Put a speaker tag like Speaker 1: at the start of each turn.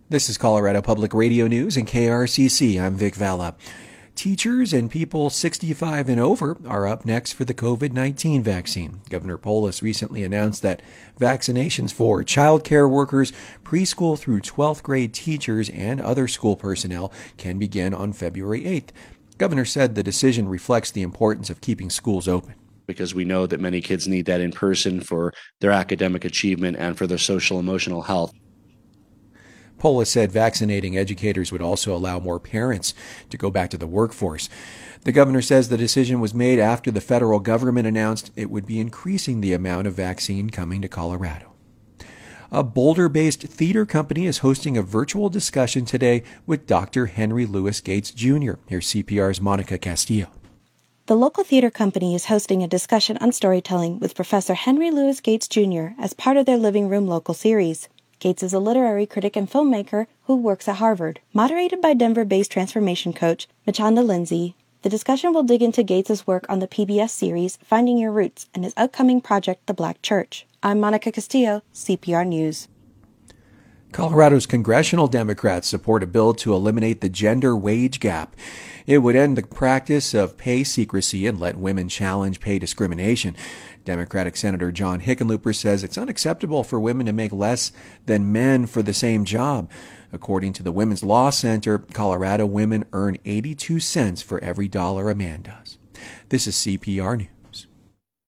Speaker 1: This is Colorado Public Radio News and KRCC. I'm Vic Valla. Teachers and people 65 and over are up next for the COVID-19 vaccine. Governor Polis recently announced that vaccinations for childcare workers, preschool through 12th grade teachers, and other school personnel can begin on February 8th. Governor said the decision reflects the importance of keeping schools open.
Speaker 2: Because we know that many kids need that in person for their academic achievement and for their social emotional health.
Speaker 1: Polis said vaccinating educators would also allow more parents to go back to the workforce. The governor says the decision was made after the federal government announced it would be increasing the amount of vaccine coming to Colorado. A Boulder-based theater company is hosting a virtual discussion today with Dr. Henry Louis Gates Jr. Here's CPR's Monica Castillo.
Speaker 3: The local theater company is hosting a discussion on storytelling with Professor Henry Louis Gates Jr. as part of their Living Room Local series. Gates is a literary critic and filmmaker who works at Harvard. Moderated by Denver-based transformation coach Machanda Lindsay, the discussion will dig into Gates' work on the PBS series Finding Your Roots and his upcoming project, The Black Church. I'm Monica Castillo, CPR News.
Speaker 1: Colorado's congressional Democrats support a bill to eliminate the gender wage gap. It would end the practice of pay secrecy and let women challenge pay discrimination. Democratic Senator John Hickenlooper says it's unacceptable for women to make less than men for the same job. According to the Women's Law Center, Colorado women earn 82 cents for every dollar a man does. This is CPR News.